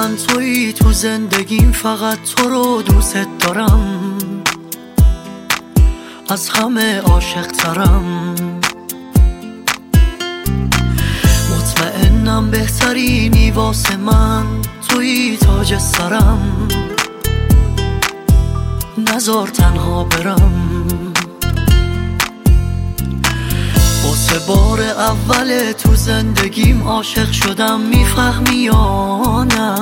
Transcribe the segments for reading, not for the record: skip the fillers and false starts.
من تویی تو زندگیم، فقط تو رو دوست دارم، از همه عاشق ترم. مطمئنم بهترینی واسه من، تویی تاج سرم، نذار تنها برم. واسه بار اول تو زندگیم عاشق شدم، میفهمی یا نه؟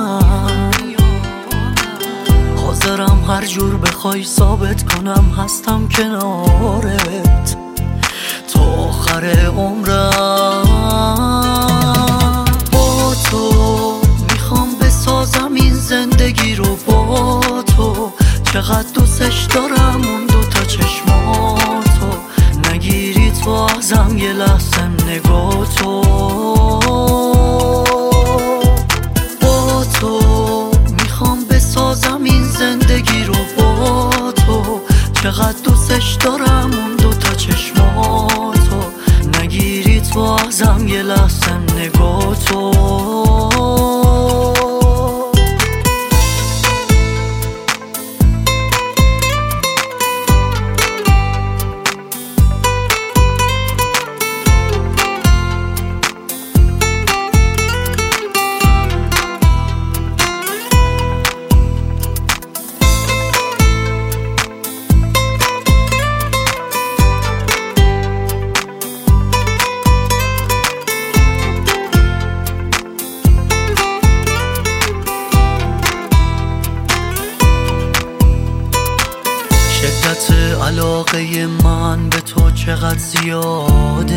حاضرم هر جور بخوای ثابت کنم هستم کنارت تا آخر عمرم. با تو میخوام بسازم این زندگی رو، با تو چقدر دوستش دارم اون دوتا چشماتو، نگیری تو ازم یه لحظه نگاهتو. با تو میخوام بسازم این زندگی رو، با تو چقدر دوستش دارم اون دوتا چشماتو، نگیری تو ازم یه لحظه نگاهتو. شدت علاقه من به تو چقدر زیاده،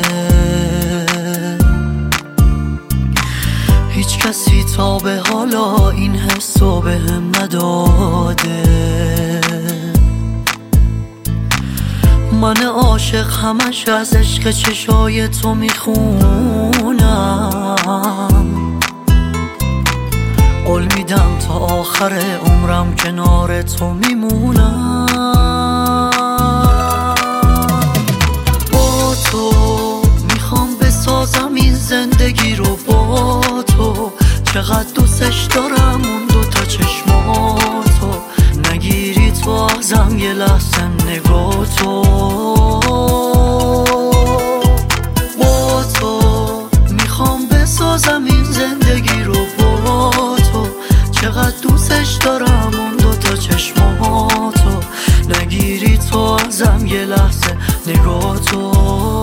هیچ کسی تا به حالا این حسو بهم نداده. من عاشق همش از عشق چشای تو میخونم، قول میدم تا آخر عمرم کنار تو میمونم. با تو میخوام بسازم این زندگی رو، با تو چقدر دوستش دارم اون دوتا چشماتو، نگیری تو ازم یه لحظه نگاهتو. با تو میخوام بسازم این زندگی رو، با تو چقدر دوستش دارم اون دوتا چشماتو، نگیری تو ازم یه لحظه نگاهتو.